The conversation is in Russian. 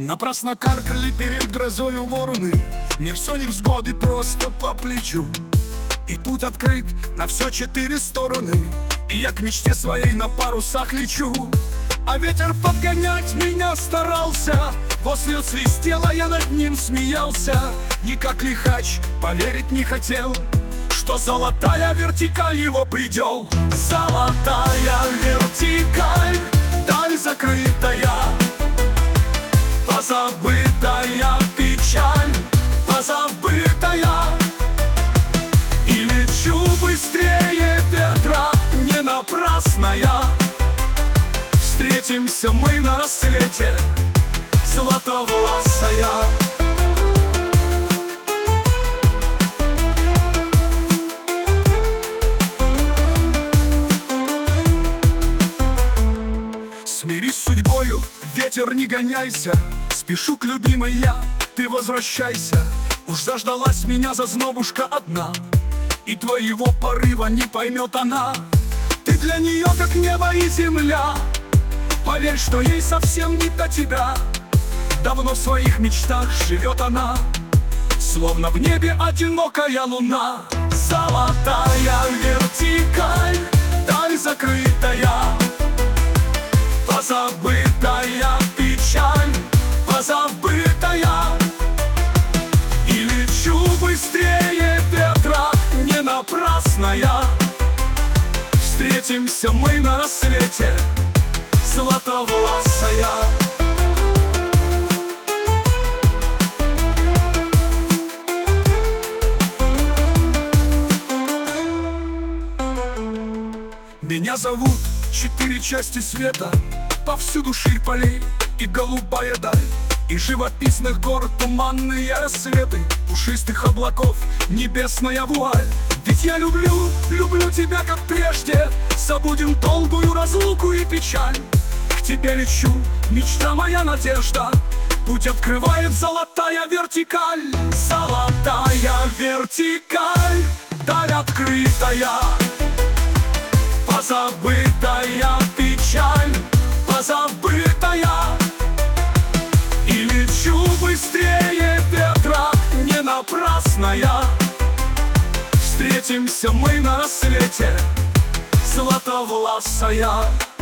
Напрасно каркали перед грозою вороны. Мне все невзгоды просто по плечу. И путь открыт на все 4 стороны. И я к мечте своей на парусах лечу. А ветер подгонять меня старался. После свистела, я над ним смеялся. И как лихач поверить не хотел, что золотая вертикаль его предел. Золотая вертикаль, даль закрытая, позабытая печаль, позабытая. И лечу быстрее ветра, не напрасно я. Встретимся мы на рассвете, златовласая. Смирись с судьбою, ветер, не гоняйся. Спешу к любимой я, ты возвращайся. Уж заждалась меня зазнобушка одна, и твоего порыва не поймет она. Ты для нее как небо и земля. Поверь, что ей совсем не до тебя. Давно в своих мечтах живет она, словно в небе одинокая луна. Золотая вертикаль, даль закрытая, позабытая печаль, позабытая. И лечу быстрее ветра, не напрасно я. Встретимся мы на рассвете, златовласая. Меня зовут 4 части света, повсюду ширь полей и голубая даль, и живописных гор туманные рассветы, пушистых облаков небесная вуаль. Ведь я люблю, люблю тебя как прежде, забудем долгую разлуку и печаль. К тебе лечу, мечта моя, надежда, путь открывает золотая вертикаль. Золотая вертикаль, даль открытая, позабытая печаль, позабытая. И лечу быстрее ветра, не напрасно я. Встретимся мы на рассвете, златовласая.